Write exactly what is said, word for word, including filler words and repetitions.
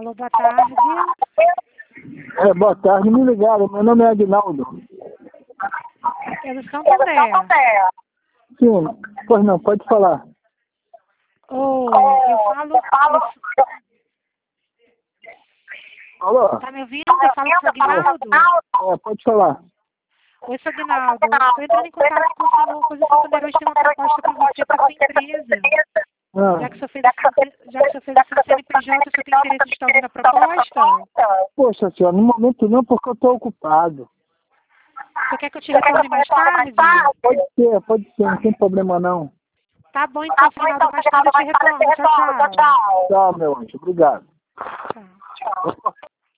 Alô, boa tarde. É, boa tarde, me ligaram. Meu nome é Aguinaldo. É do Santo André. Sim, pois não, pode falar. Oi, eu falo... Eu, Alô? tá me ouvindo? Eu falo com o seu Aguinaldo. É, pode falar. Oi, seu Aguinaldo. Estou entrando em contato com o senhor, pois o Santo André hoje tem uma proposta para você, para sua empresa. Ah, Já que o senhor fez o já que o senhor fez o seu C N P J, o senhor tem interesse de estar ouvindo a proposta? poxa senhora, no momento não, porque eu estou ocupado. Você quer que eu te retorne mais tarde? Pode ser, pode ser, não tem problema não. Tá bom, então, Aguinaldo, mais tarde eu te retorno. Tchau, tchau. Tchau, meu anjo, obrigado. Tchau.